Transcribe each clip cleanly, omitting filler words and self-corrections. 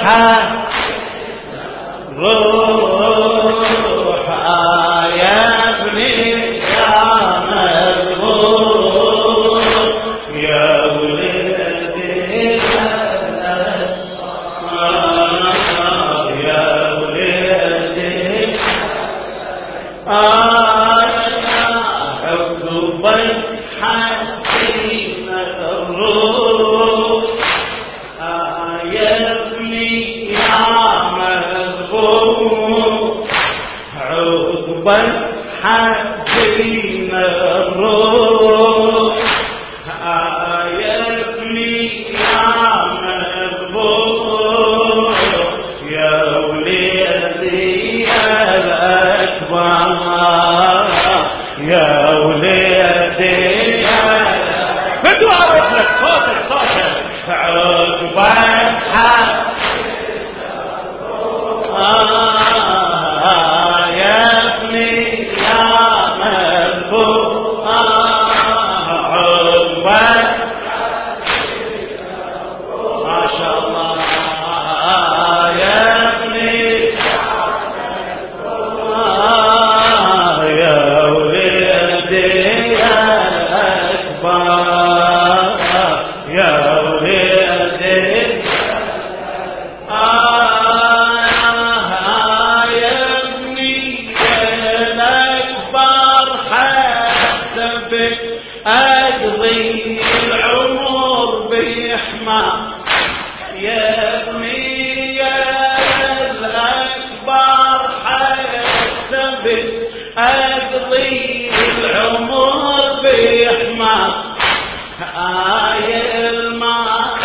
روح يا ابني يا مذبوح يا ولدي يا ولدي عقبك حسين الروح يا ابني يا مذبوح عقبك حسين الروح يا ابني يا مذبوح يا ولدي الأكبر يا ولدي بدو أعرف لك صوتك عقبك يا ابني يا مذبوح عقبك ما شاء الله يا ابني يا ولدي الأكبر يا ولدي يا ابني الأكبر حسبك أقضي العمر بإحماء يا ابني الأكبر حسبك أقضي العمر بإحماء ما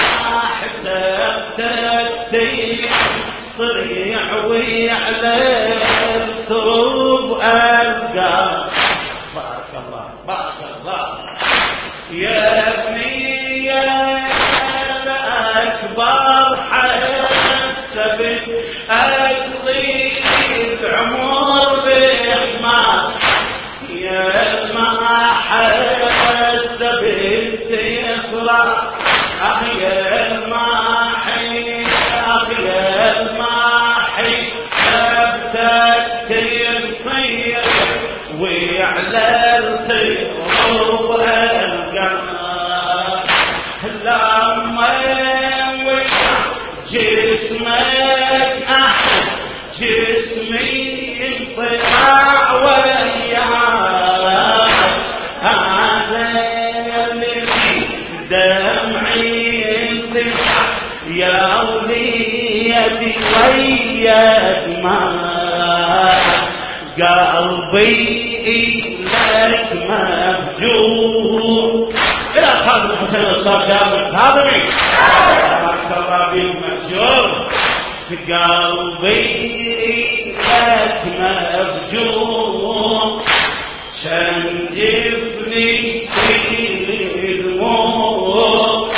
حسبتك صريع ويعلى الثوب ألقى بارك الله بارك الله يا ابني يا الأكبر حسبك أقضي العمر بإحماء يا ما حسبت يفرح يا الماحي يا الماحي حسبتك تصير وعلى الخيوط القمر لما جسمك أحد جسمي انطلع وياك هذا اللي دمعي انطلع يا وليدي وياك ما قلبي لك مفجوع إلى خادم حسين الله جابر خادمي بارك الله بك مفجوع قلبي لك مفجوع شنجفني في الموت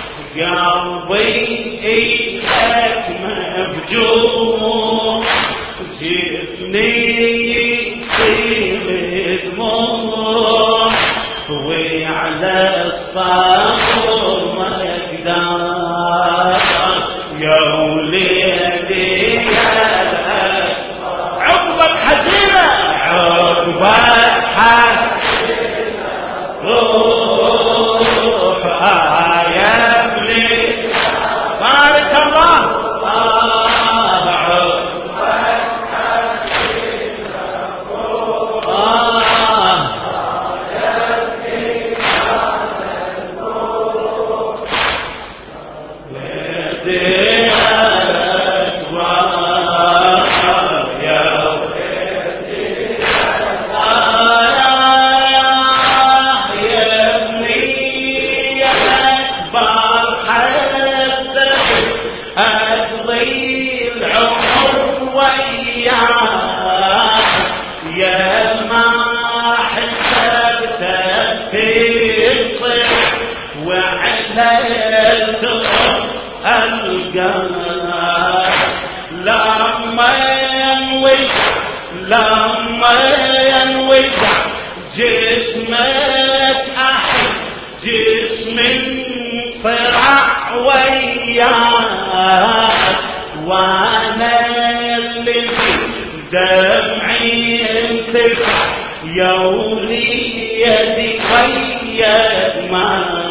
قلبي لك مفجوع جفني في الدموع وعلى الصبر ما يقدر يا وليدي عقبك حزينة عقبك حزينة روح يا ابني بارك الله لما ينوجع جسمك أحد جسم فرع وياك وانا اللي دمعي انتفع يا وليدي قيد ما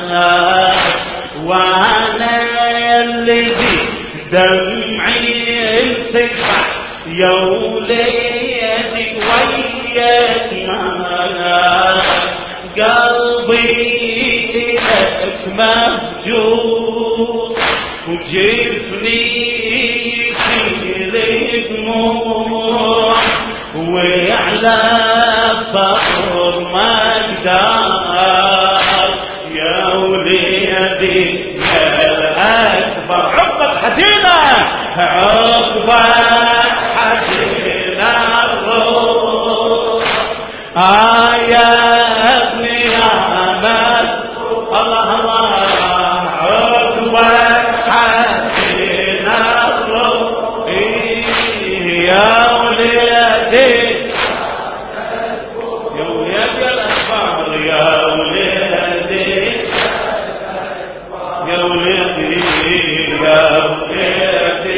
وانا اللي دمعي انتفع يا وليدي قيد ما قلبي لك مهجور وجفني يسيل دموع وعلى فخر مقدار يا وليدي يا الأكبر عقبة حزينة عقبة حزينة الروح يا ابني يا مال الله الله عقبة حزينة الروح يا وليدي يا وليدي الأكبر يا وليدي يا وليدي يا وليدي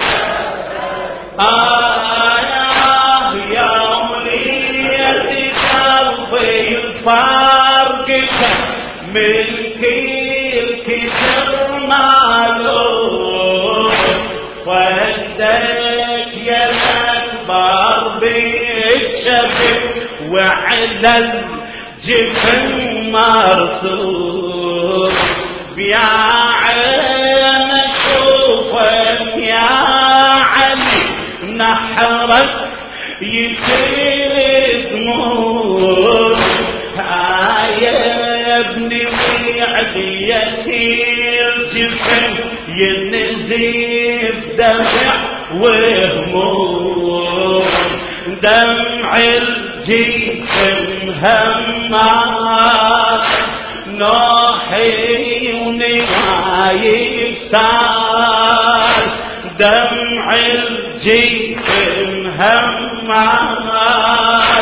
يا وليدي قلبي الفارقك من كل كسر معلوم وحدك يا الأكبر بيتشبك وعلى الجفن مرسوم يا عين اشوفك يا علي نحرك يسيل دموع يا ابني وعليك الجفن ينزف دمع وهموم دمع الجفن همات نوحي ونوايب سال دمع الجفن همات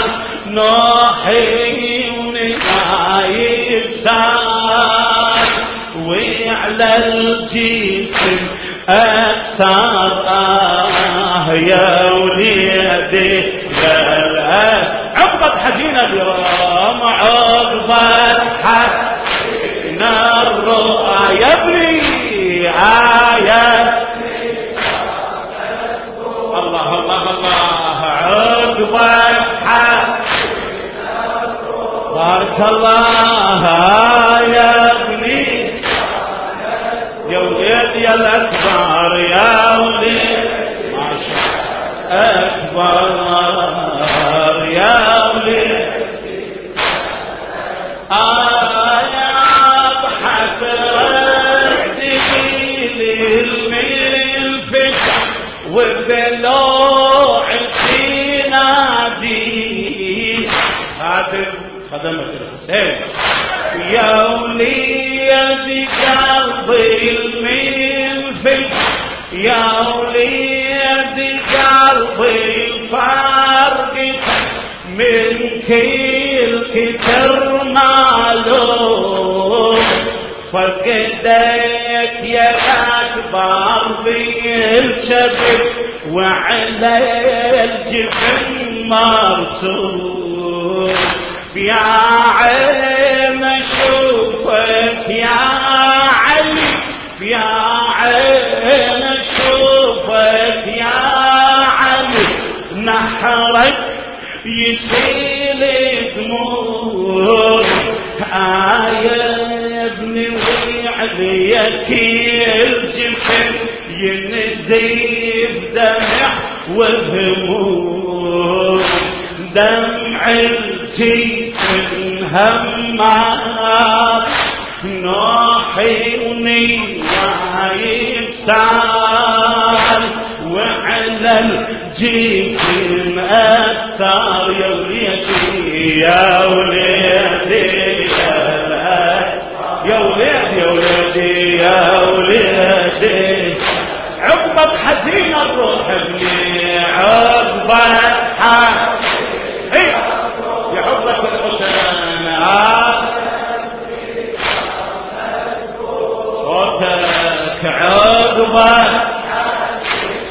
نوحي ونوايب سال وعلى الجفن أكثر يا وليدي يا عقبة حزينة برام عقبة حزينة الرؤى يا ابني آيات الله الله الله عقبة حزينة بارك الله يا ابني يا وليدي يا الأكبر يا وليدي ما شاء أكبر يا وليدي يا بحسرة دليل المنفجر وبلوع النادي هذا خدمة الحسين يا وليدي قلبي المنفجر يا وليدي قلبي الفارق من كل كسر معلوم فقدك يا أكبر بالشبك وعلى الجفن مرسوم يا عين اشوفك يا علي يا عين اشوفك يا علي نحرك يسيل دموع يا ابني وعليك الجفن ينزف دمع وهموم دمع الجفن همات نوحي ونوايب سال وعلى الجفن أثار يا وليدي يا وليدي يا وليدي يا وليدي يا وليدي عقبة حزينة الروح ابني عقبة حزينة يا عقبة الحسين صوتك عقبة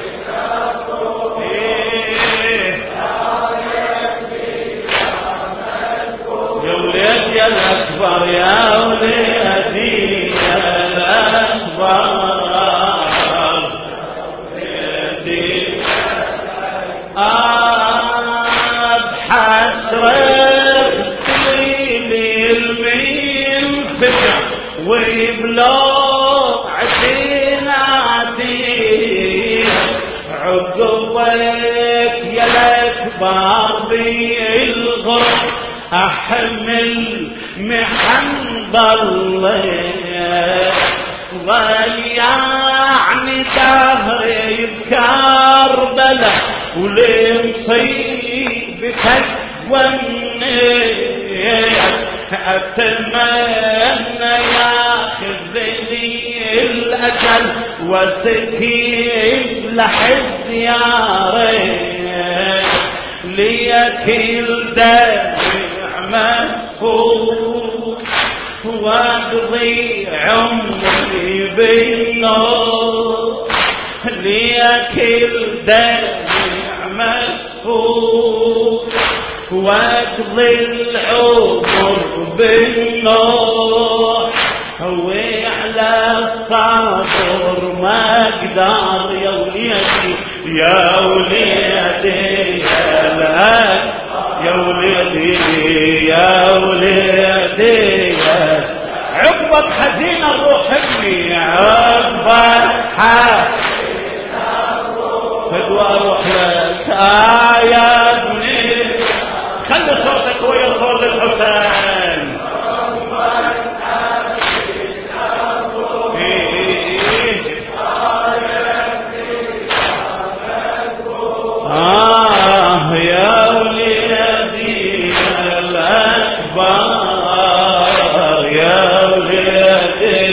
اكبر بالغرب احمل محن ضلي ضيعني دهري بكربلاء ولمصيبتك والنية اتمنى ياخذني الاجل وسكين لحد يا ريت ليكل دمع مسفوح واقضي عمري بالنور ليكل دمع مسفوح واقضي العمر بالنور وعلى الصبر ما اقدر يا وليدي يا وليدي يا وليدي يا وليدي عقبك حزين الروح ابني عقبك حزين الروح فدوى اروح لك يا ابني خلي صوتك ويا صوت الحسين يا وليدي الأكبر يا وليدي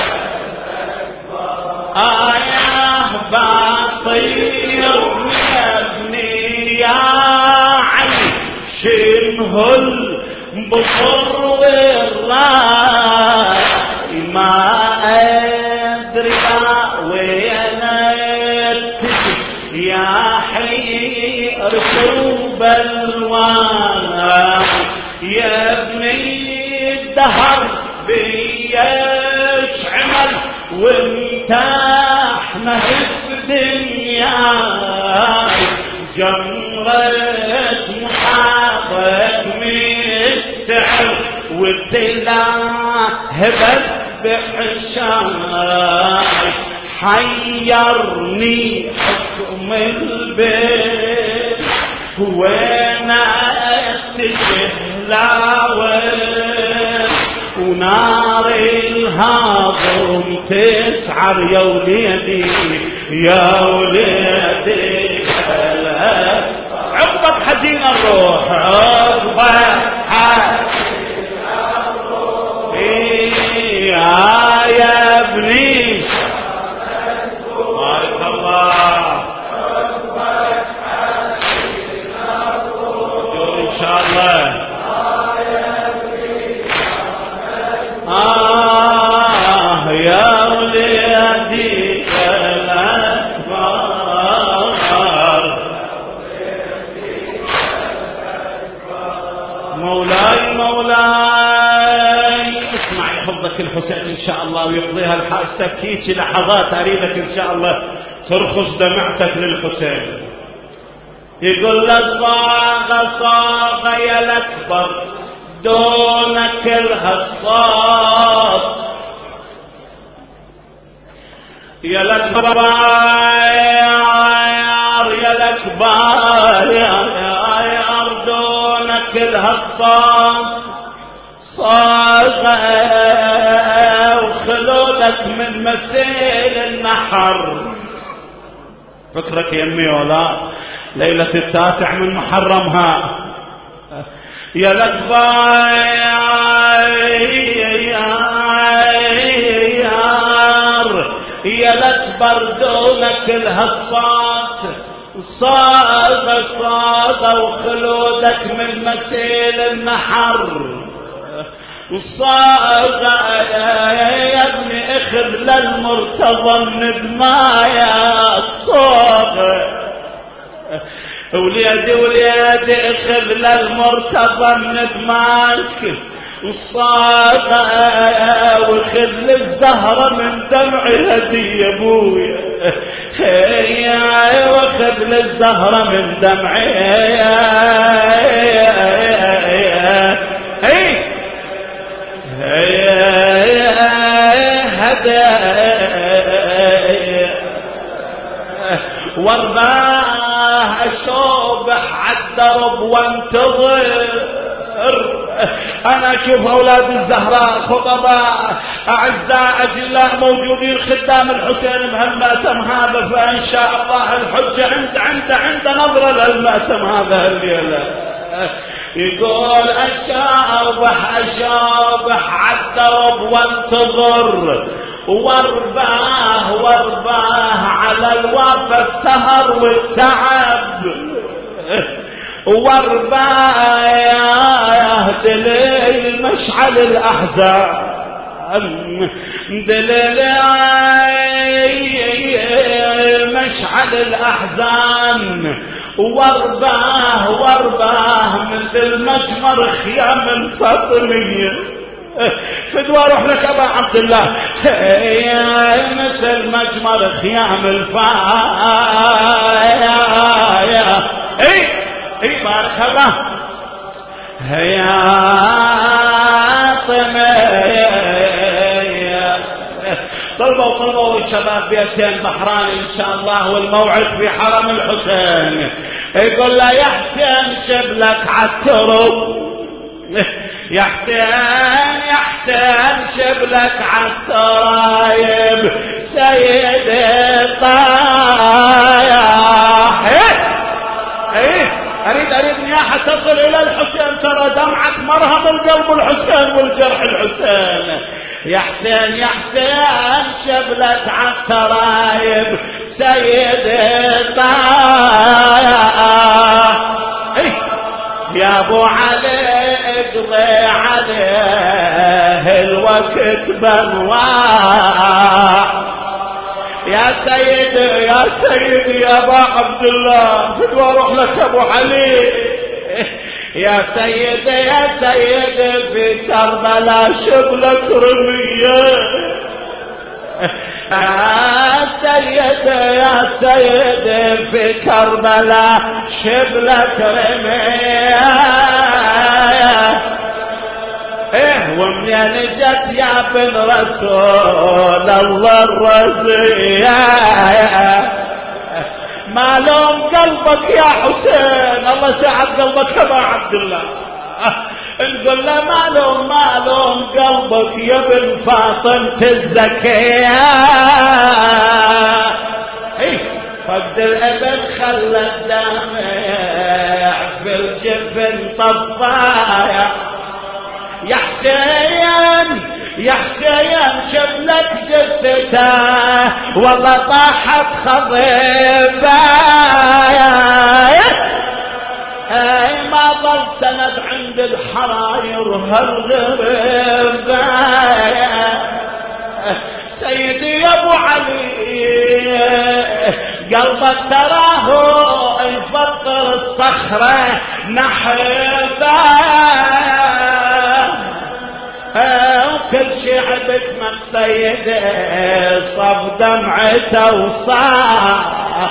يا بطير يا ابني يا علي شنه البصر والراي ما أدري وين اتجي يا حي ركوب الوان يا ابني الدهر بيش عمل وانت احنا في الدنيا جمرة محاضك مستعر وتلاهبت بحشاي حيرني حكم البيت وين اتجه لاوين ونار الهضم تسعر يا وليدي يا وليدي عقبك حزين الروح عقبك حزين الروح يا ابني بارك الله ان شاء الله يا وليدي الأكبر مولاي اسمع يحفظك الحسين ان شاء الله ويقضيها الحاج تبكيك لحظات اريدك ان شاء الله ترخص دمعتك للحسين يقول لك صاغ يا الاكبر دونك الهصاب يا الاكبر يا الاكبر يا دونك الهصاب صاغ وخلودك من مسيل النحر فكرك يمي ولا ليلة التاسع من محرمها يا الاكبر يا الاكبر دونك الهصات صاغ وخلودك من مسيل النحر صاغ يا ابني اخذ للمرتضى من دمايا صاغ وليدي اخذ للمرتضى من دماك صاغ وخذ للزهرة من دمعي هدية ابويا واخذ للزهرة من دمعي وارضاه أشوبح عالدرب وانتظر. أنا أشوف أولاد الزهراء خطباء أعزاء أجلاء موجودين خدام الحسين بهالمأتم هذا، فإن شاء الله الحجة عند نظرة للمأتم هذا الليلة. يقول أشوبح عالدرب وانتظر، وارباه على الوفا السهر والتعب، وارباه دليل مشعل الأحزان، دليل مشعل الأحزان، وارباه مثل مجمر خيام الفاطمية. فدوى روح لك أبا عبد الله، مثل مجمر خيام الفاطمية. اي بارك الله. هيا طلبوا الشباب بيتين بحران ان شاء الله، والموعد في حرم الحسين. يقول له يا حسين شبلك عالترب، يا حسين شبلك عالترايب، سيد الطايح. أريد نياحة تصل إلى الحسين، ترى دمعة مرهم القلب الحسين والجرح الحسين. يا حسين شبلك عالترايب، سيد الطايح. يا أبو علي اقضي عليه الوقت بنواح، يا سيد يا ابا عبد الله، فدوى روح لك ابو علي. يا سيد في كربلاء شبلك رمية، يا سيد في كربلاء شبلك رمية. ومنين جت يا بن رسول الله الرزية، ما لوم قلبك يا حسين، الله ساعد قلبك يا ابا عبد الله. نقول له ما لوم قلبك يا بن فاطمة الزكية. فقد الابن خلى الدمع في الجفن طفايا. يا حسين شبلك جثته والله طاحت خضيبه، ما ظل سند عند الحراير هالغربه. سيدي يا ابو علي قلبك تراه يفطر الصخره نحبه، وكل شعب اسمك سيدي صب دمعته وصاح.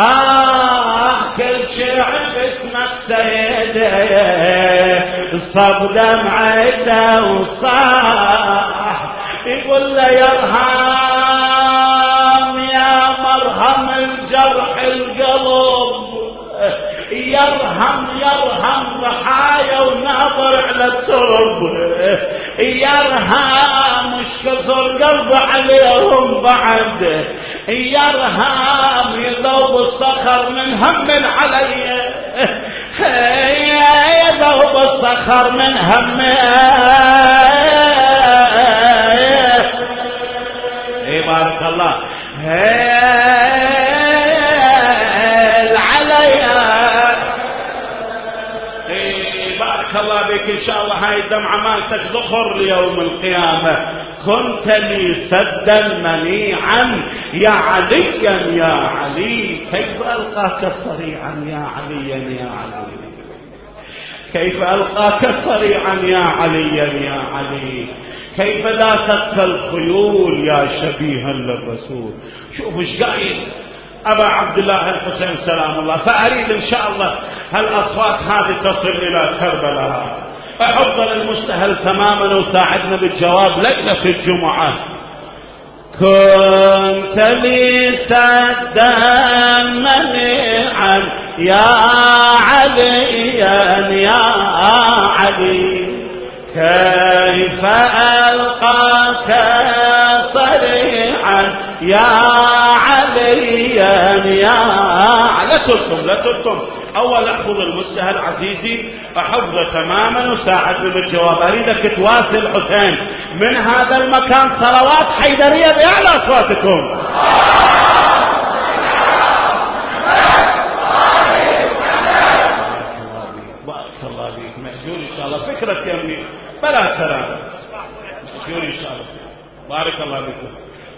كل شعب اسمك سيدي صب دمعته وصاح. يقول له يا مرهم الجرح القلب، يرهم رحايا وناظر على الترب، يرهم مش كسر قلب عليهم بعد، يرهم يذوب الصخر من هم علي، يذوب الصخر من هم. بارك الله. بارك الله بك. ان شاء الله هاي الدمعة مالتك ذخر ليوم القيامة. كنت لي سدا منيعا يا عليا يا علي، كيف ألقاك صريعا يا عليا يا علي، كيف ألقاك صريعا يا عليا يا علي، كيف لا تقتل الخيول يا شبيها للرسول. شوف ايش قايل أبا عبد الله الحسين سلام الله. فأريد إن شاء الله هالأصوات هذه تصل إلى كربلاء. أحضر المستهل تماما وساعدنا بالجواب ليلة الجمعة. كنت لي سدا منيعا يا عليا يا علي كيف ألقاك صريعا يا عليا يا لا تلكم أول أحفظ المستهل عزيزي أحفظه تماما وساعدني بالجواب. أريدك تواسل حسين من هذا المكان صلوات حيدرية بأعلى أصواتكم. بارك الله بيك مأجور إن شاء الله فكرة يمي بلا كلام مأجور إن شاء الله بارك الله بكم.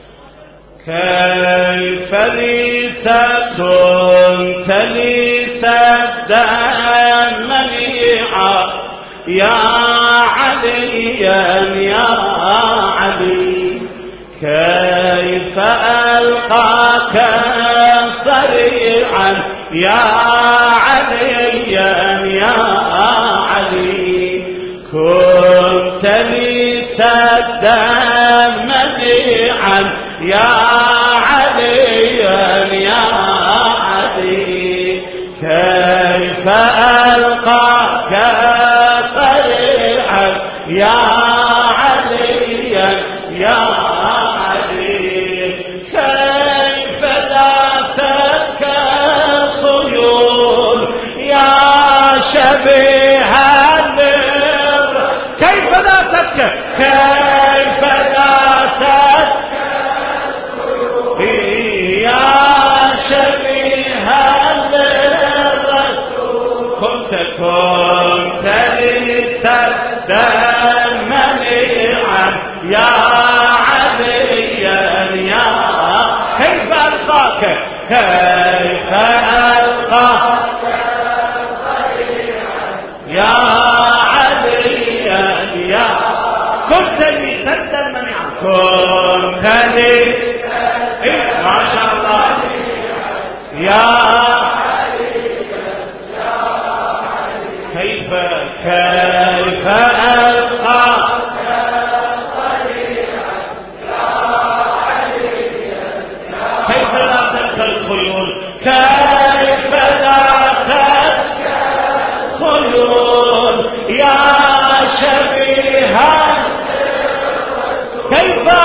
كيف لي كنت لي سدا منيعا يا علي يا علي كيف ألقاك صريعا يا علي يا علي كنت لي سدا منيعا يا علي يا علي كيف ألقاك صريعا يا علي يا علي كيف ذاتك صيون يا شبيه النر كيف ذاتك كيف ذاتك يا شبيه الرسول كنت لي سدا منيعا يا علي يا كيف ألقاك كيف ألقاك يا علي يا كنت لي سدا منيعا كنت لي ما شاء الله يا كيف ألقى كيف لا تلقى الخيول كيف لا تلقى الخيول يا شبيها كيف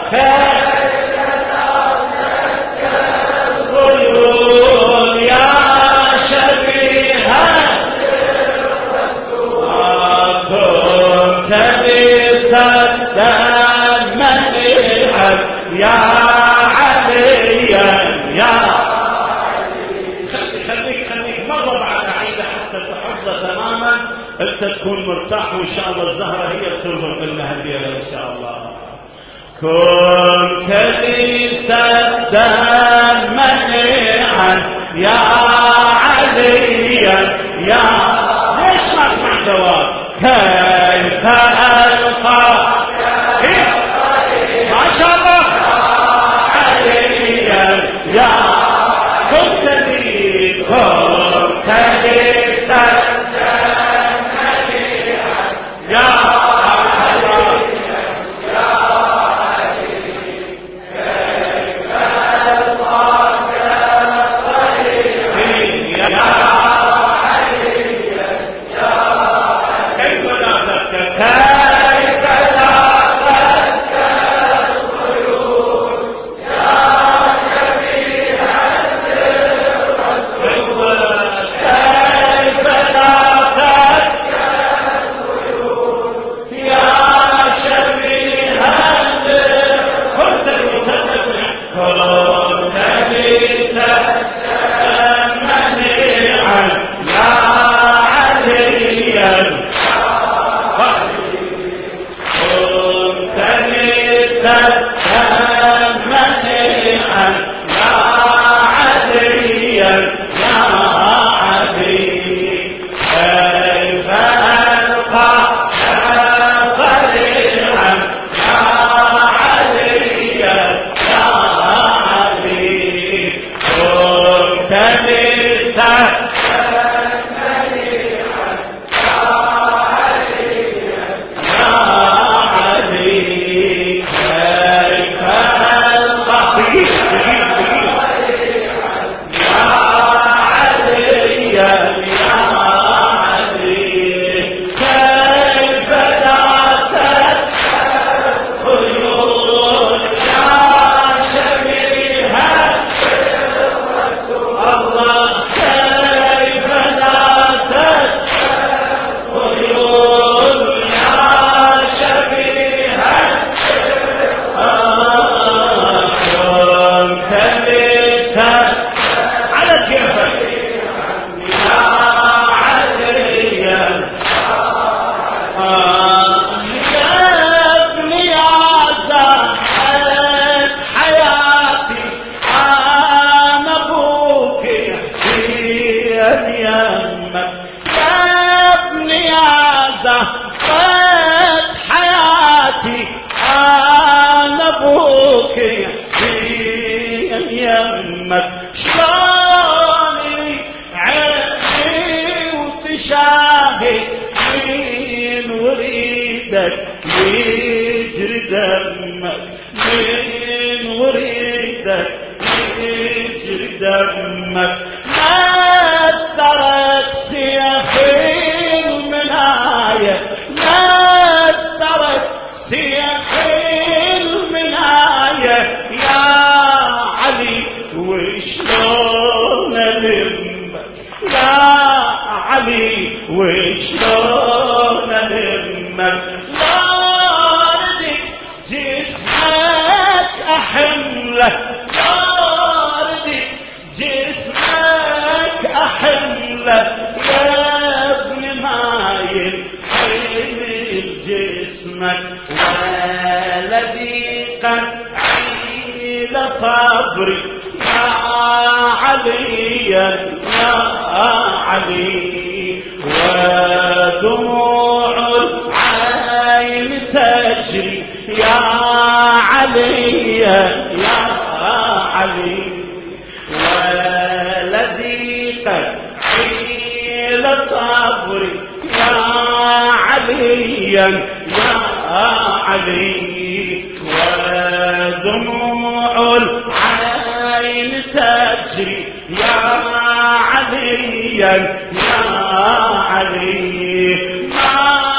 يا شبيها كنت لي سدا منيعا يا علي يا خليك مرة بعد عيدة حتى تحفظ تماما انت تكون مرتاح وان شاء الله الزهرة هي تنظر بالمهدية ان شاء الله. كنت لي سدا منيعا يا علي يا ليش ما اسمع جواب كيف ألقى ما شاء الله علي يا كنت لي سدا منيعا يا كيفك يا علي يا ابني يا زهرة حياتي أنا أبوك حسين يمك يا ابني يا زهرة حياتي أنا أبوك حسين يمك شلوني عيني وتشاهد من وريدك يجري دمك من وريدك يجري دمك ما ترك سيف المناية ما ترك سيف المناية يا علي وشلون ألمك يا علي وشلون ألمك لا ردك جسمك أحمله لا ردك جسمك أحمله يا ابن مايل حمل جسمك والذي قد عيل صبري يا علي يا علي ودموع العين تجري يا علي يا علي والذي قد عيل صبري يا علي يا علي ودموع العين تجري يا علي يا علي ما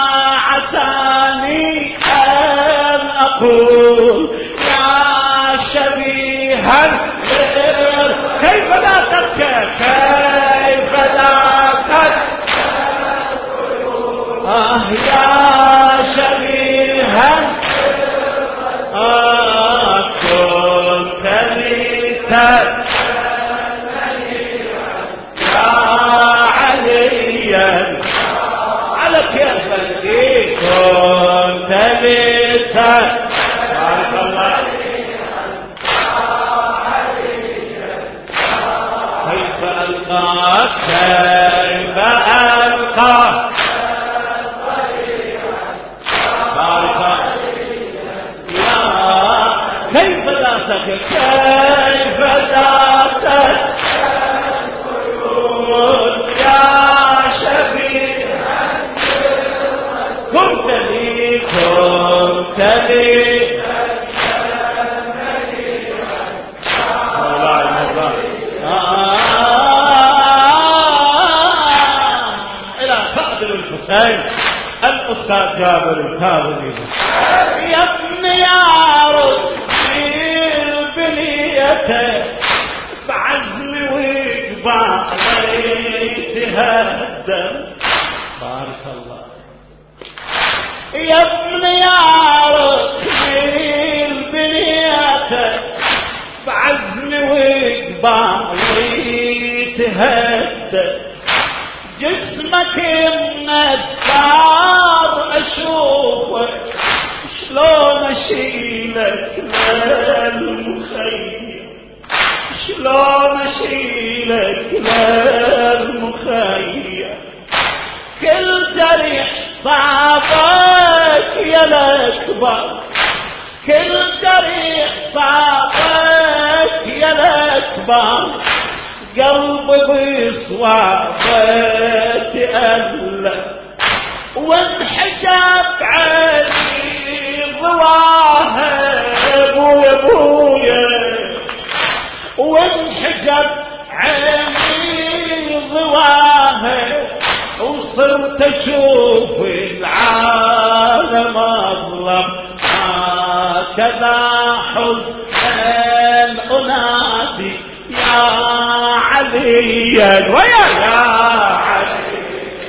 عساني أن أقول يا شبيها كيف لا تبكى كيف لا تبكى يا شبيها كنت لي على كيفك كنت لسه بارك الله كيف ألقاك كيف ألقاك بارك الله كيف ذاتك كيف ذاتك يا كنت لي إلى صادر الحسين الأستاذ جابر الكاظمي يا ابن يا رشدي البنية بعزم وإقبال تهدم بارك الله يا ابن يا رشدي البنية بعزم وإقبال تهدم جسمك النسار أشوفك شلون أشيلك للمخيم شلون أشيلك للمخيم كل جريح صابك يا الأكبر كل جريح صابك يا الأكبر قلبي بصوابك تألم وانحجب عني ظواهر ابويا وانحجب عني ظواهر وصرت اشوف العالم اظلم هكذا حزن انادي يا عليا ويا علي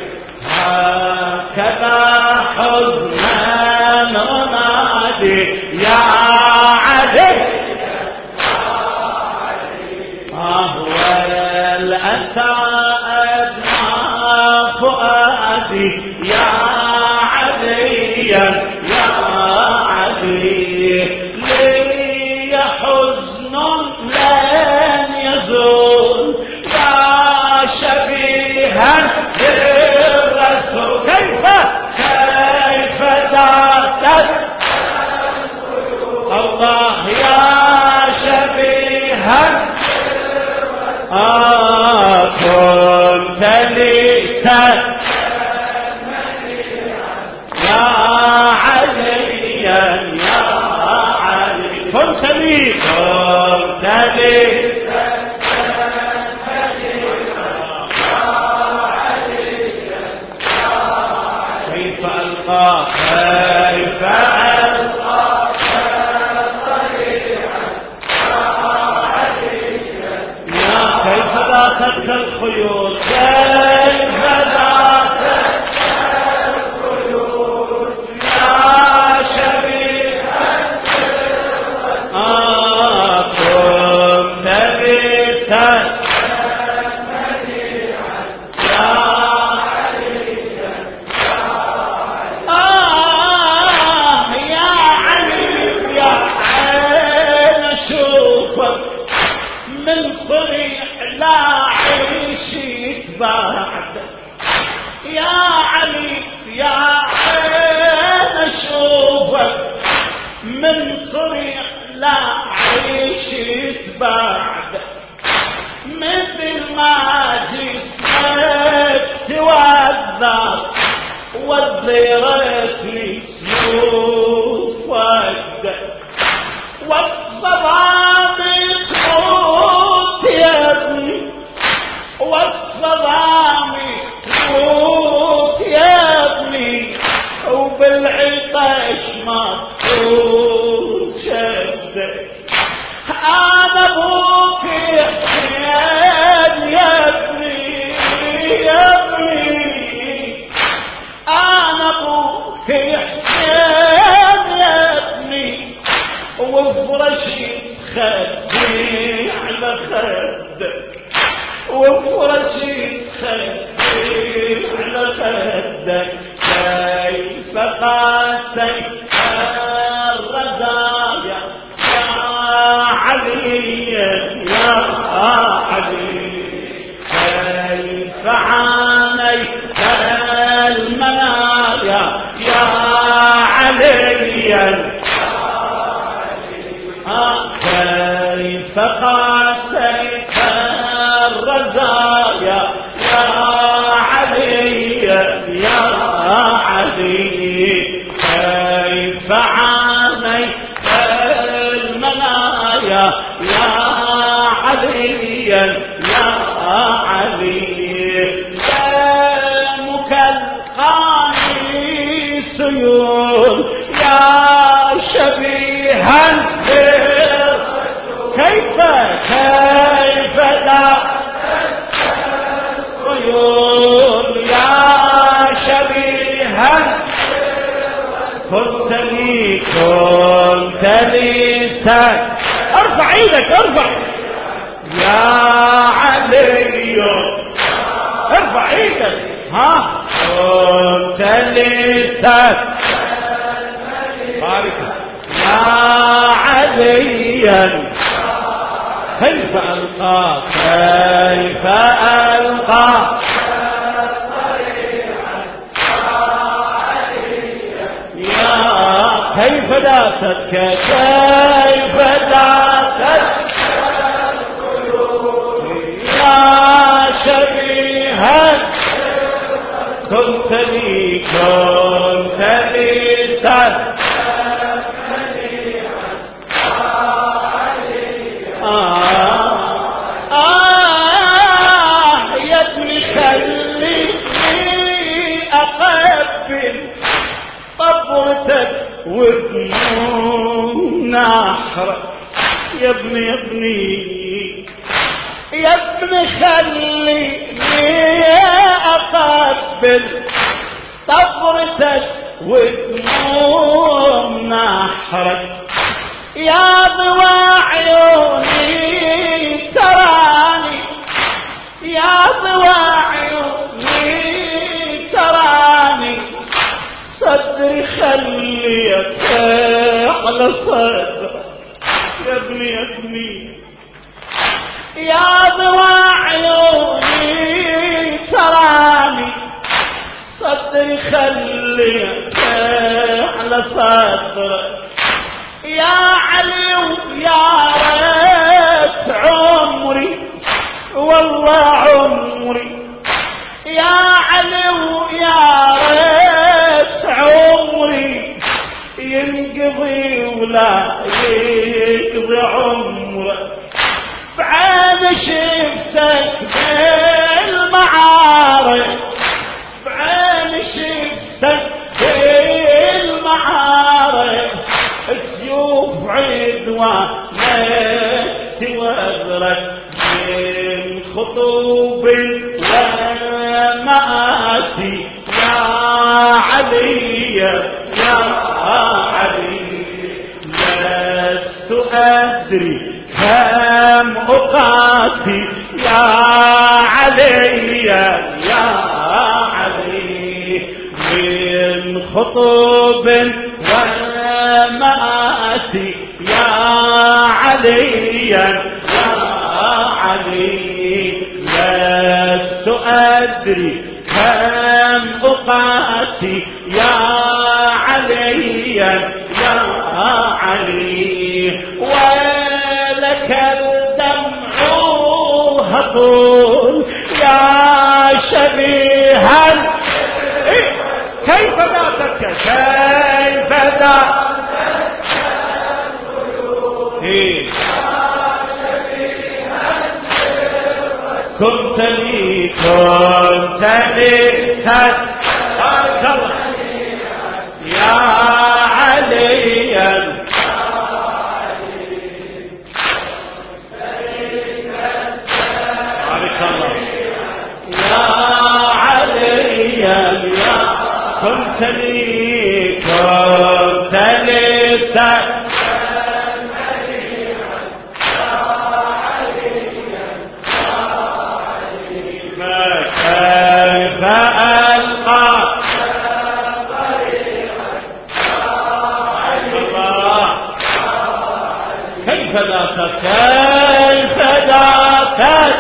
هكذا حزنا ننادي يا علي ما هو ساءت ما فؤادي يا عليا يا علي لي حزن لن يزول يا شبيها بالرسول كيف دارت الله يا شبيها كنت لي يا عليا يا علي كنت لي كيف ألقى يا كيف ذاتك الخيول كيف ذاتك الخيول يا شبيها كنت بيتا يا علي يا عين اشوفك من صريح لا عيشت بعدك مثل ما جسمك توذر وذرتني سيوف وجدك والصدام تموت يا ابني والصدام تموت يا ابني وبالعطش ما تكون شدك انا ابوك حسين يا ابني يا ابني انا ابوك حسين يا ابني وفرشي خدي على خدك وفرشي خدي على خدك كيف قاسيت الرزايا يا علي يا علي كيف عانيت المنايا يا علي كيف قاسيت الرزايا يا علي يا علي كيف عانيت المنايا يا علي يا علي دمك القاني سيول يا شبيها كيف لا طيور يا شبيها كنت لي ارفع ايدك ارفع يا علي ارفع ايدك كنت لي بارك يا عليا كيف ألقى يا كيف داستك كيف داستك يا شبيها كنت لي يا ابني خليني أقبل طبرتك وبنون نحرك يا ابني خليني أقبل طبرتك ودموم نحرك يا ضوى عيوني تراني يا خليك على صدر يا ابني يا ابني يا ضوى عيوني تراني صدري خليك على صدرك يا علي ويا ريت عمري والله عمري يا علي ويا ريت عمري ينقضي ولا يقضي عمرك بعد شفتك بالمعارك بعد شفتك بالمعارك السيوف عدوانك وأغرك من خطوب ومآتي يا علي يا علي لست أدري كم أقاتي يا علي يا علي من خطوب ومآتي يا علي يا علي لست أدري كم أقاتي يا علي يا علي ولك الدمع هطول يا شبيها كيف ذاتك كيف ذاتك كنت لي بارك الله يا علي بارك الله يا علي يا كنت لي كيف ذاتك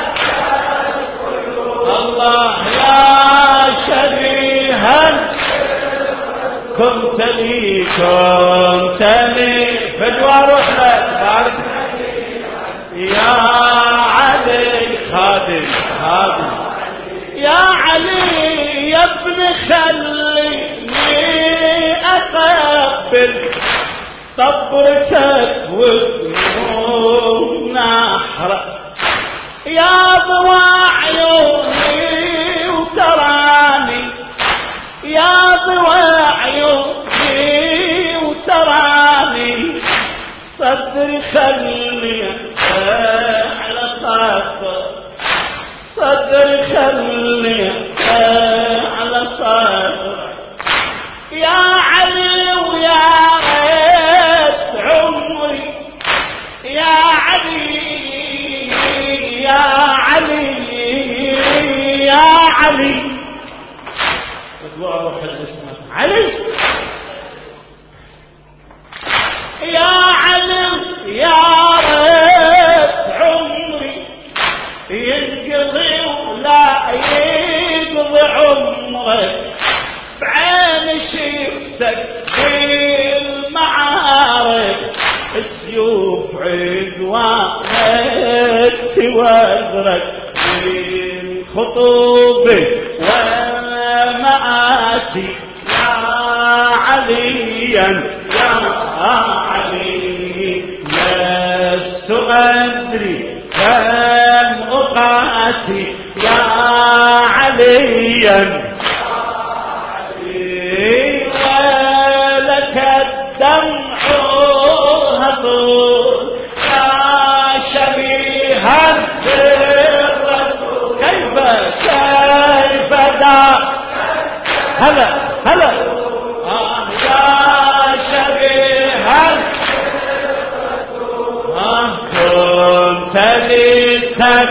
الله يا شبيها كنت لي فدوى روحك بارك يا علي خادم يا علي يا ابن خليني أقبل صبرتك ودموع نحرك يا ضوى عيوني وتراني يا ضوى عيوني وتراني صدري خليك على صدرك صدري خليك على صدرك يا علي ويا ريت عمري يا علي يا علي يا علي روح الاسم علي يا علي يا ريت عمري ينقضي ولا يقضي عمرك بعين شفتك في المعارك السيوف عدوانك وازرك من خطوبه ومآتي يا علي يا علي لست أدري كم أقاتي يا علي ولك الدمع هطول يا شبيها بالرسول كيف دا هلا يا شبيها كنت لتك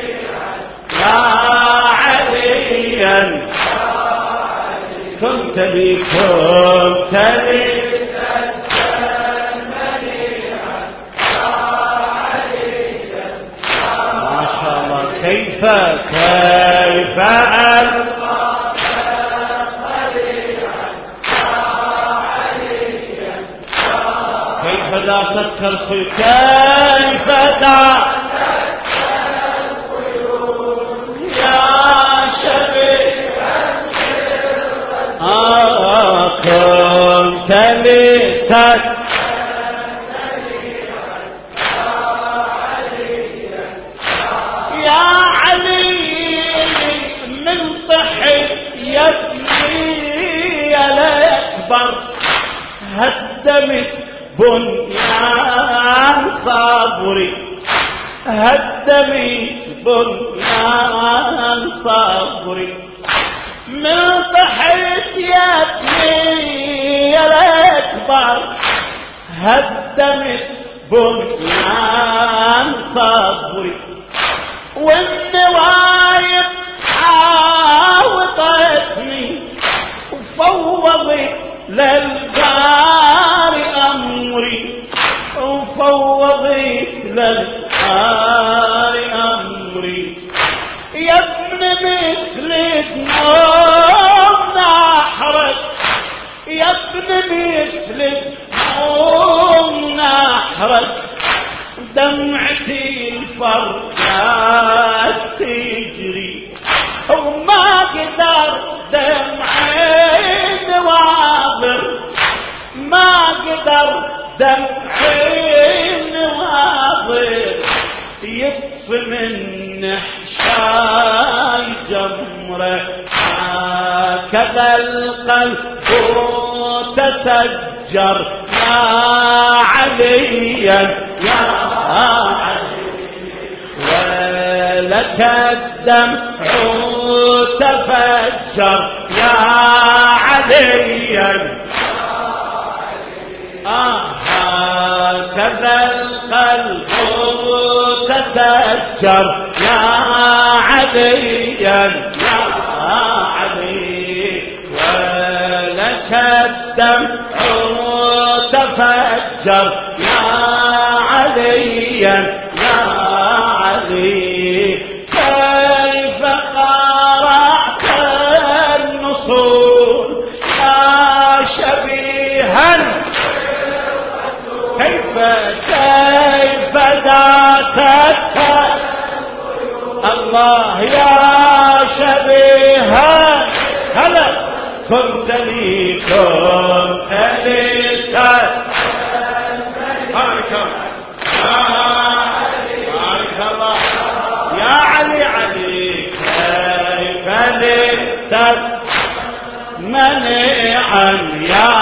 يا علي كنت لي كنت لي ما شاء الله. كيف لا تذكر كيف لا يا شبيب كنت لي يا علي من ضحك يبني الأكبر هدمت بنيان صبري هدمت بنيان صبري من ضحك يبني الأكبر هدمت بنيان صبري والنوايب عاوضتني وفوضت للبار أمري وفوضت للبار أمري يا ابن مثل النوم نحرك يا ابن مثل النوم نحرك دمعتي الفرقات تجري وما قدر دمعي نواظر ما قدر دمعي نواظر يطفي من حشاي جمره هكذا القلب تسجر يا عليا يا ولك الدمع تفجر يا عليا هكذا القلب تسجر يا عليا يا علي ولك الدمع تفجر يا عليا يا علي كيف قرأت النصول يا شبيها كيف ذاتك الله يا شبيها هلا كنت لي بارك الله يا علي علي كيف لست منيعا يا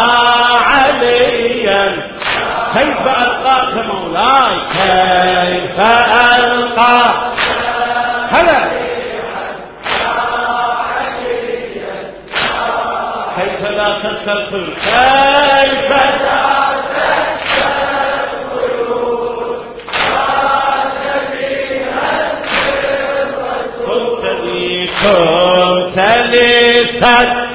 عليا كيف ألقاك مولاي كيف ألقى هلا كيف لا تنسى كيف كنت لست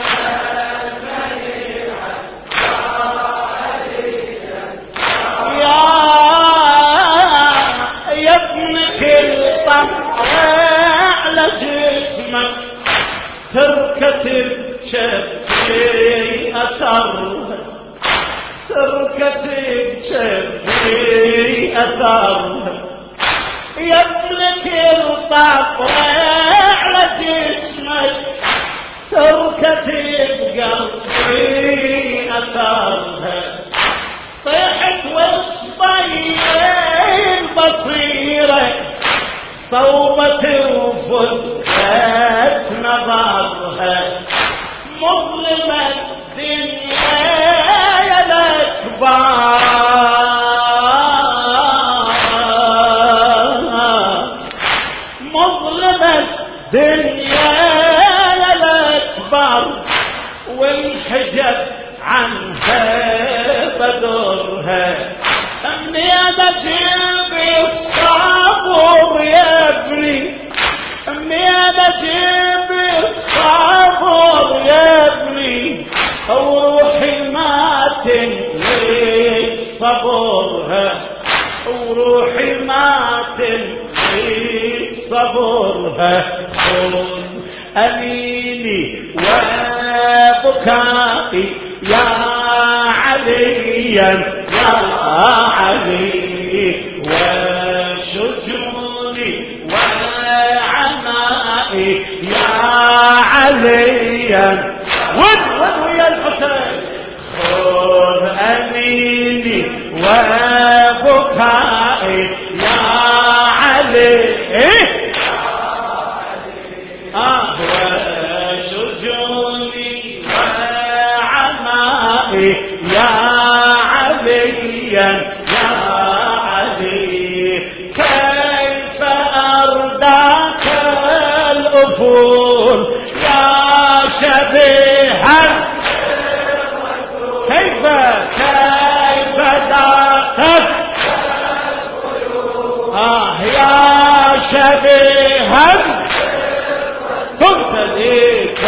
يا ابن كل طمع لجسمك تركة شبي أثرها تركة شبي أثرها يا ابن كل طمع لجسمك تركة بقلبي أثرها طيحت وسطي البصيرة صوبت وفلت نظرها مظلمة الدنيا يا الأكبر مظلمة الدنيا يا الأكبر والحجب عنها بدرها اني انا جيبي الصبر يا ابني اني انا جيبي الصبر يا ابني روحي ما تملي صبرها خذ أنيني وبكائي يا علي يا علي وشجوني وعنائي يا علي ود ويا الحسين خذ أنيني وبكائي يا علي وشجوني وعنائي يا علي يا علي كيف أرداك الأفول يا شبيها كيف داقت يا شبيها كنت لي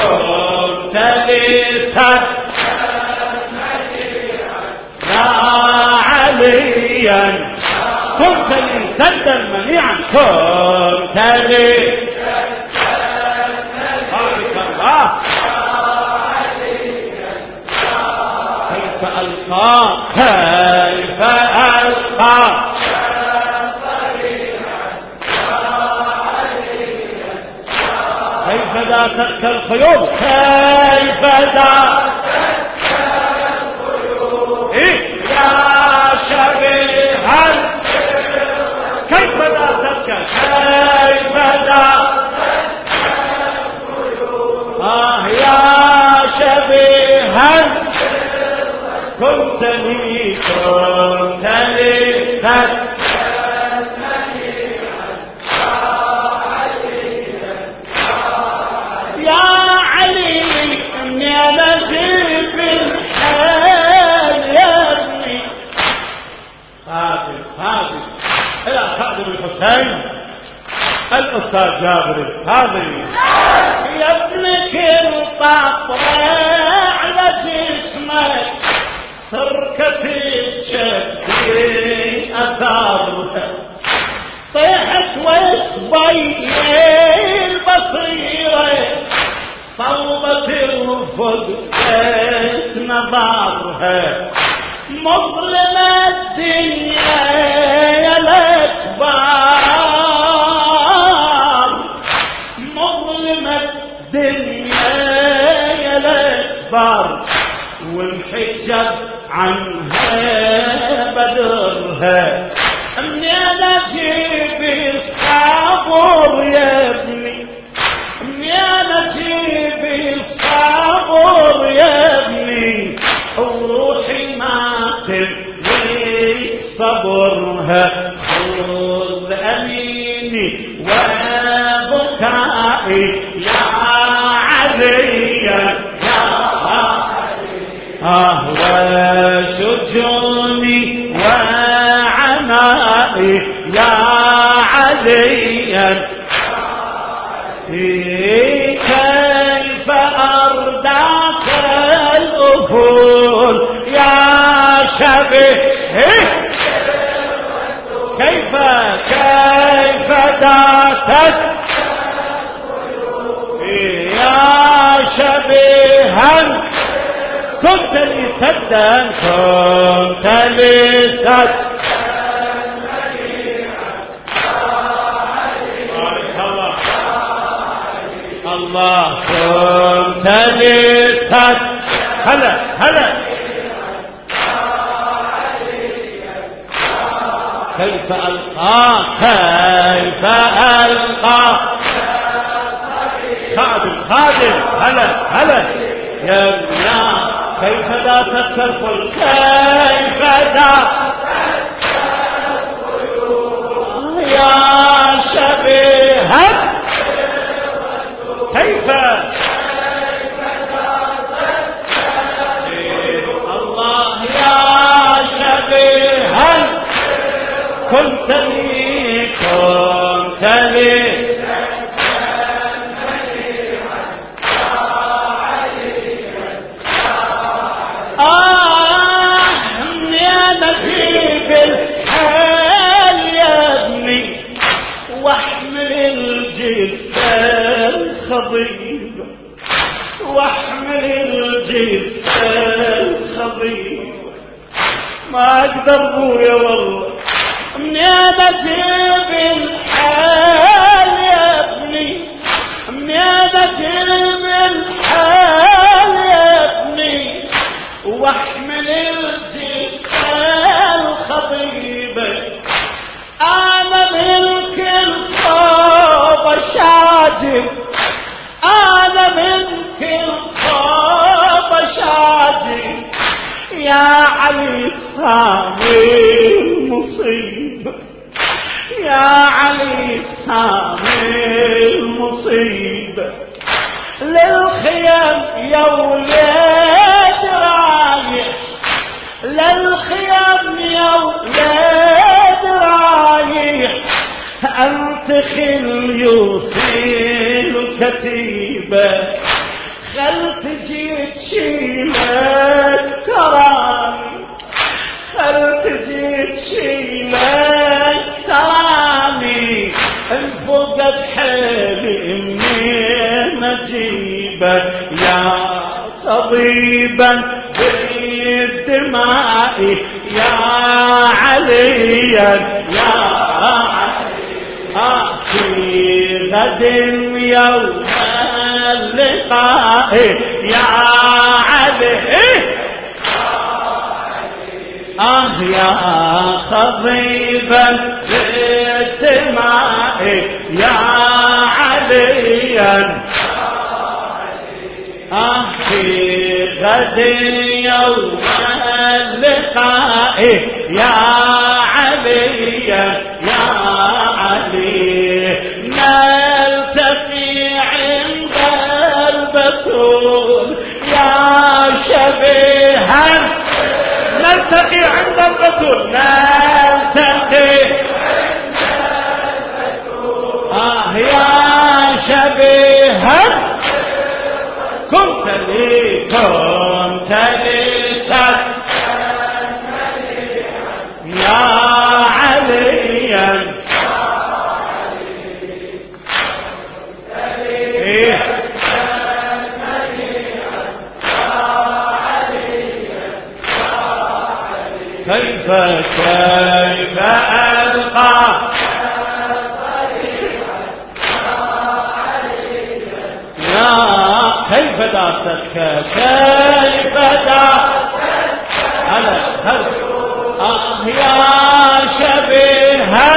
يا عليا كنت لي سدا منيعا كنت لي بارك الله كيف ألقى كيف داستك الخيول كيف داستك الخيول يا شبيها كيف داستك الخيول يا شبيها كنت لي يا علي اني نجيب الحال يا ابني خادم الى خادم الحسين الاستاذ جابر القاضي يا ابنك الطاطرة على جسمك تركتي تشكي اثارها طيحت وصبي البصيرة صوبت الفقدت نظارها مظلمة الدنيا يا الأكبر مظلمة الدنيا يا الأكبر والحجب عنها بدرها اني انا اجيب الصبر يا ابني اني انا اجيب الصبر يا ابني وروحي ما تبغي صبرها خذ انيني وبكائي يا علي يا وشجوني وعنائي يا علي كيف أرداك الأفول يا شبيه كيف داتت يا شبيها كنت لي سدا كنت لي سدا الله كنت لي سدا هلا كيف ألقى خادم هلا يا ابنا كيف لا تتكفل كيف لا يا شبيها كيف الله يا شبيها كنت لي يا نجيب الحال واحمل الجثة الخضيبة، واحمل الجثة الخضيبة. ما اقدر ابويا والله منين اجيب الحال يا ابني، منين اجيب الحال يا ابني، واحمل الجثة الخضيبة. انا من كل صوب شاجر، انا من كل صوب شاجر، يا علي سامي المصيبة، يا علي سامي المصيبة. للخيام يا ولاد رايح، للخيام يا ولاد رايح، أنت خل يوصيل كتيبة، خل تجي تشيلك تراني، خل تجي تشيلك تراني، انفقد حالي منين اجيبك يا طبيبا بالدماء يا عليا يا في غد يوم اللقاء يا علي، يا خضيبا بالدماء يا عليا، في غد يوم اللقاء يا عليا يا علي. نلتقي عند البتول يا شبيها، نلتقي عند البتول، نلتقي يا شبيها. كنت لي يا عليا، كيف ألقى يا كيف داستك، كيف داستك هلا يا شبيها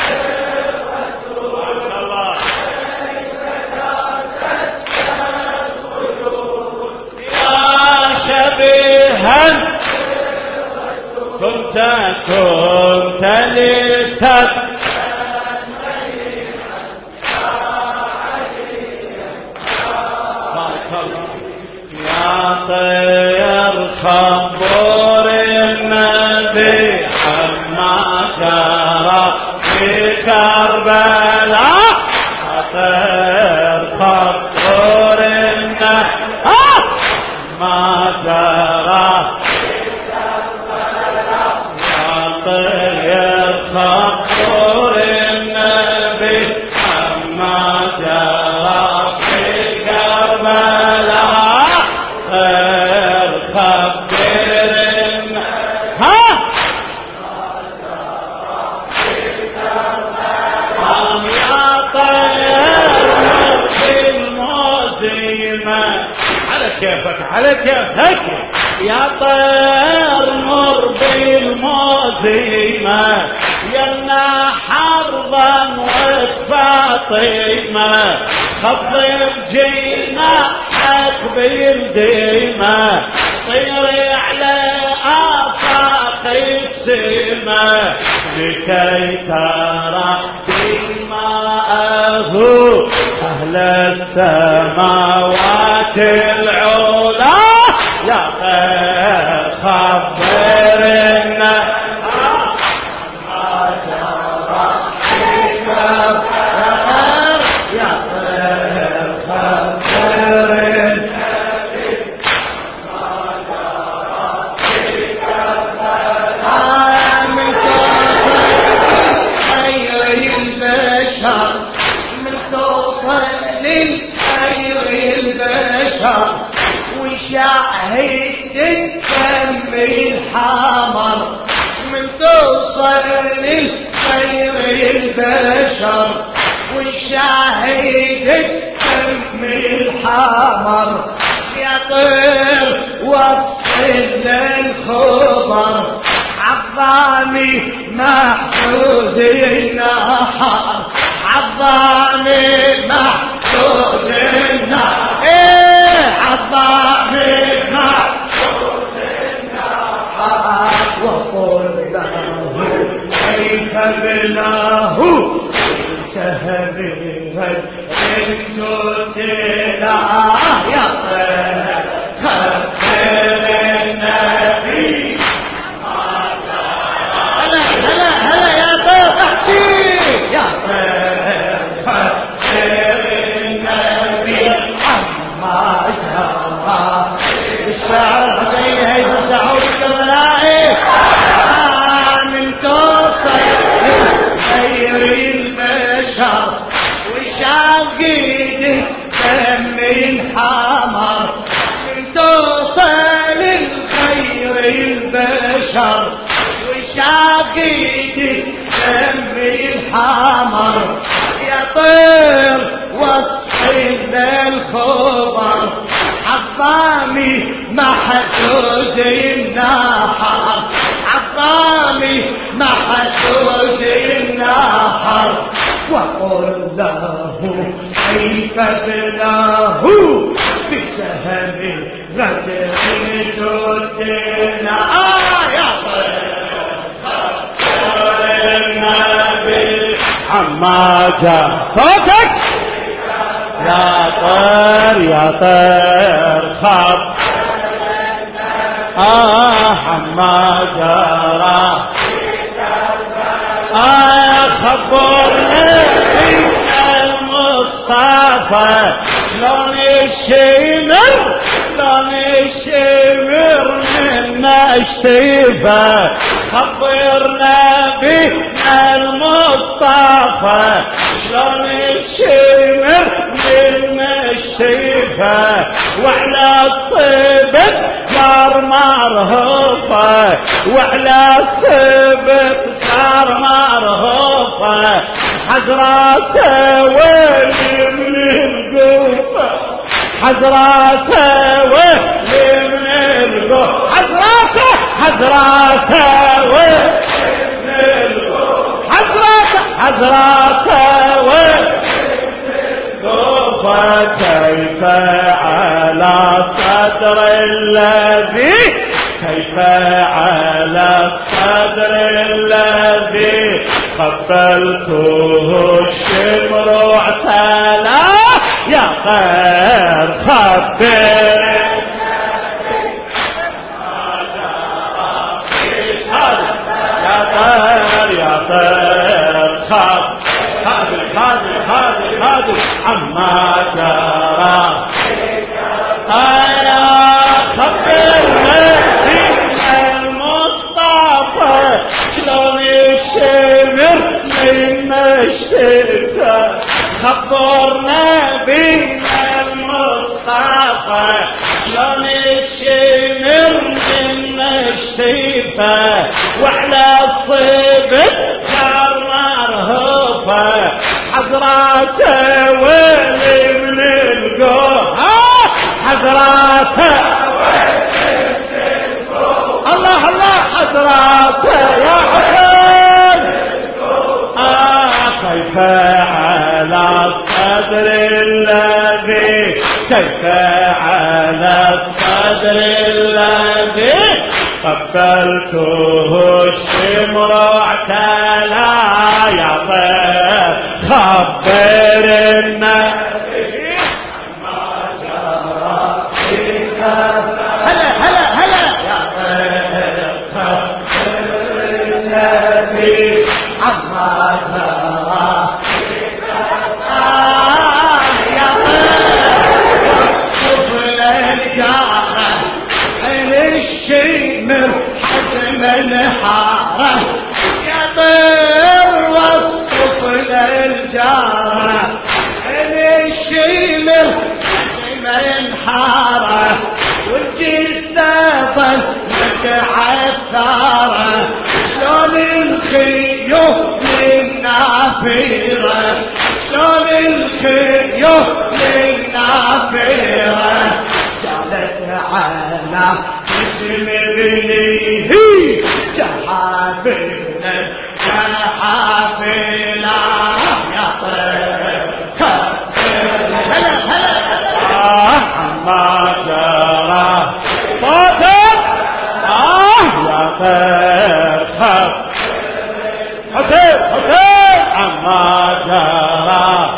يا شبيها. كنت للتب يا طير خبر النبي عما جرى في كربلاء، طير خبر النبي ما جرى خبر النبي عما جرى في كربلاء، خير خبر يا طير في الموزيمة. على كيفك على كيفك يا طير مر بالموزيمة، يمنى حربا وفاطمة، خضر جناحك بالديمة، طيري على آفاق السماء، لكي ترى دماءه أهل السماوات العلا. يا خير خبرنا يا خير خبرنا خير البشر الحمر من توصل للخير البشر وشاهد الدم الحمر من توصل للخير البشر وشاهد الدم الحمر يا طير وصل للخبر عظامي محفوظ النهار عظامي محفوظ النهار عظامي محفوظ النهار وقل له كيف بلاه سهل الجود لا يا طير خبر النبي يا النبي عما جرى الشعر زي سعود كبلائي من توصل خير البشر وشاقيد دم الحمر من توصل خير البشر وشاقيد دم الحمر يا طير وصل الخبر عظامي محجوز النحر عظامي محجوز النحر وقل له كيف بلاه بسهم غدر جدنا يا طير عما جاء صوتك يا طير يا طير خاب عما جرى خبرني المصطفى لون الشمر من اشتفى خبرنا بنا المصطفى شلون الشمر من اشتفى وعلى الصبت صار مرهوفة وعلى الصبت صار مرهوفة حزراته ويلي من القوفة حزراته ويلي من القوفة حزراته ويلي من القوفة حزراته ويلي كيف على الصدر الذي كيف على الصدر الذي قبلته الشمر اعتلى يا خير خبر يا خير خبر هذا عما جرى يا خبرنا المصطفى شلون الشمر من اشتكى خبرنا بنا المصطفى شلون الشمر من اشتكى وعلى الصبت صار مرهوفة حضراته ويلي من القوها حضراته الله حضراته يا حسين كيف على الصدر الذي كيف على الصدر الذي قبلته الشمر اعتلى يا طير خبر النبي عما جرى هلا يا طير خبر النبي عما جرى يا طير وصف للجارة الشمر حزم الحارة يا طير وصف للجارة الحارة والجثة ظلت عثارة شلون الخيوم النافرة شلون الخيوم النافرة جعلت على اسم ابنه جحافلة جحافلة يا طير ما جرى صوتك يا طير حسين عما جرى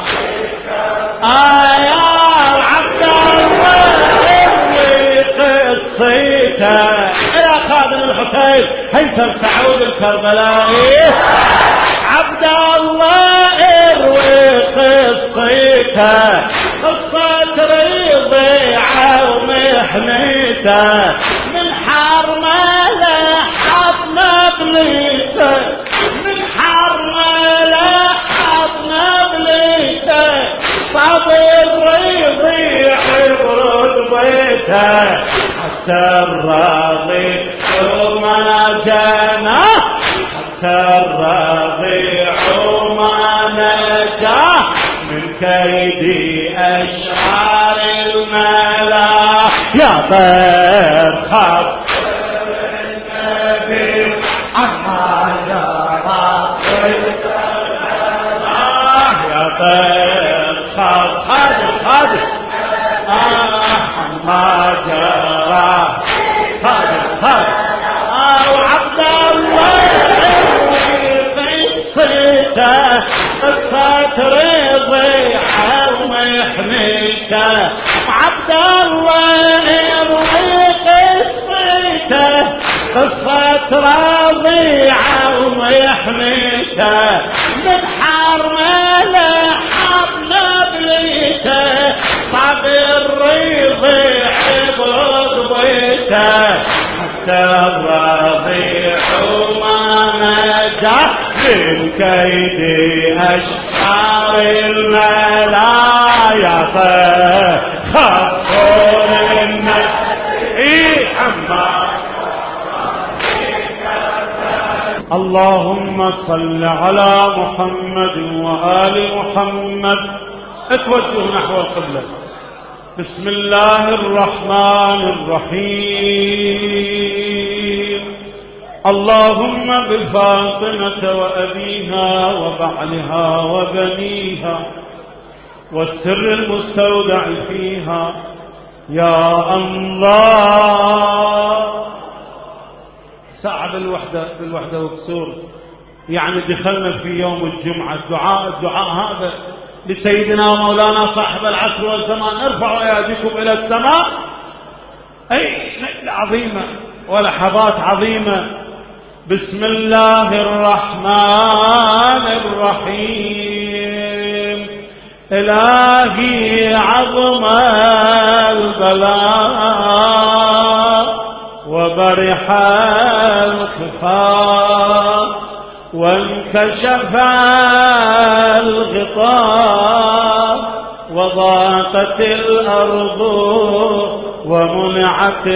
يا عبد الله قصيته يا خادم الحسين هيثم سعود الكربلائي عبد الله اروي قصيته قصة رضيعه ومحنيته من حرمه لحد مبليته من حرمه لحد مبليته صبر يضيع برتبته حتى الراضي وما جنى حتى الراضي وما نجا من كيد أشعار الملا يا طير خاف النبي عما جرى يا طير خاف خادم عما جرى خادم وعبد الله قصته قصة رضيعه ومحنيته عبد الله يروي قصته قصة رضيعه ومحنيته من حرمه لحد مبليته صبر يضيع برضبيته حتى الرضيع وما نجا من كيد أشعار الملايا خطور النبي عما اللهم صل على محمد وآل محمد اتوجهوا نحو القبلة بسم الله الرحمن الرحيم اللهم بفاطمة وأبيها وبعلها وبنيها والسر المستودع فيها يا الله ساعة بالوحدة وكسور يعني دخلنا في يوم الجمعة الدعاء هذا لسيدنا ومولانا صاحب العصر والزمان ارفعوا اياديكم الى السماء اي ليلة عظيمة ولحظات عظيمة بسم الله الرحمن الرحيم إلهي عظم البلاء وبرح الخفاء وانكشف الغطاء وضاقت الأرض ومنعت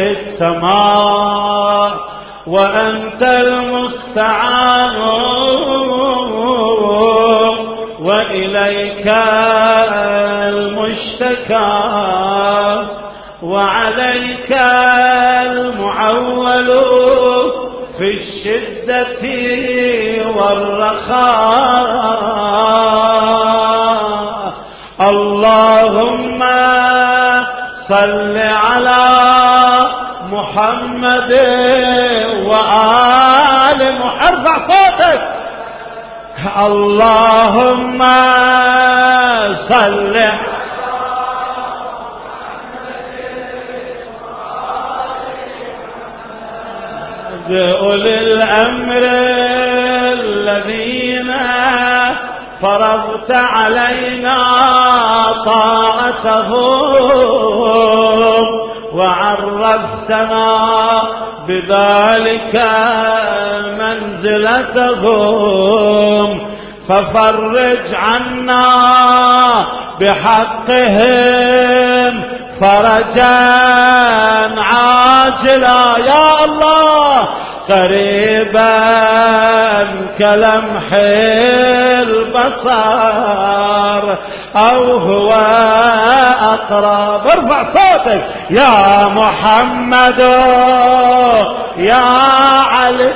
السماء وأنت المستعان وإليك المشتكى وعليك المعول في الشدة والرخاء اللهم صل على محمد وآل محمد ارفع صوتك اللهم صل أولي الأمر الذين فرضت علينا طاعتهم وعرفتنا بذلك منزلتهم ففرج عنا بحقهم فرجا عاجلا يا الله قريبا كلمح البصر أو هو أقرب. ارفع صوتك يا محمد يا علي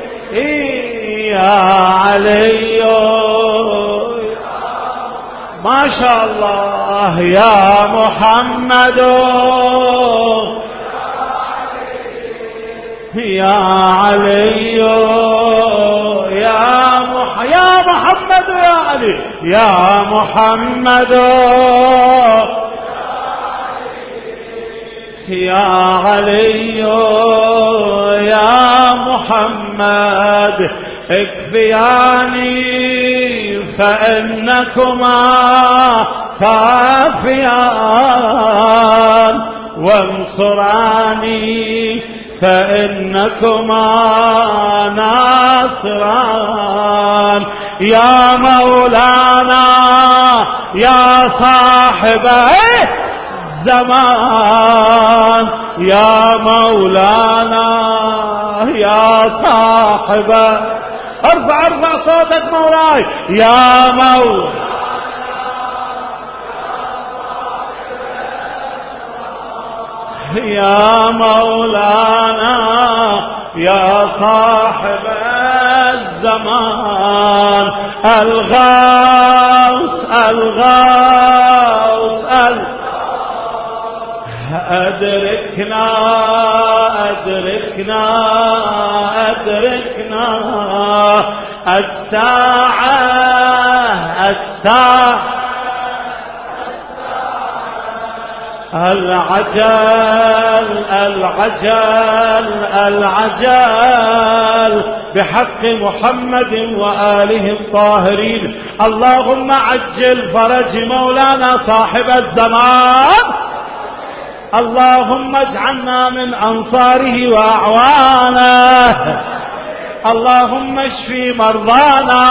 يا علي ما شاء الله يا محمد يا علي يا محمد يا علي يا محمد يا علي يا محمد اكفياني فإنكما كافيان وانصراني فإنكما ناصران يا مولانا يا صاحب الزمان يا مولانا يا صاحب ارفع صوتك مولاي يا مولانا يا مولانا يا صاحب الزمان الغوث أدركنا الساعة العجل بحق محمد وآله الطاهرين. اللهم عجل فرج مولانا صاحب الزمان. اللهم اجعلنا من أنصاره وأعوانه. اللهم اشفي مرضانا.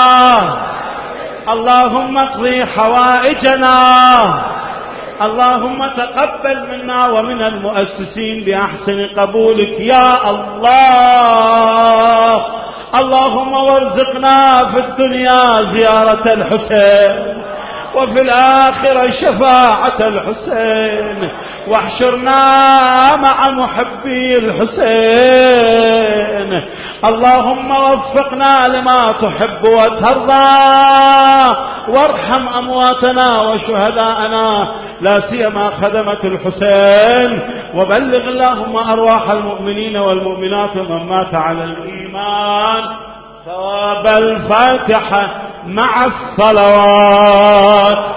اللهم اقضي حوائجنا. اللهم تقبل منا ومن المؤسسين بأحسن قبولك يا الله. اللهم وارزقنا في الدنيا زيارة الحسين وفي الآخرة شفاعة الحسين واحشرنا مع محبي الحسين. اللهم وفقنا لما تحب وترضى وارحم أمواتنا وشهداءنا لا سيما خدمة الحسين. وبلغ اللهم أرواح المؤمنين والمؤمنات ومن مات على الإيمان ثواب الفاتحة مع الصلوات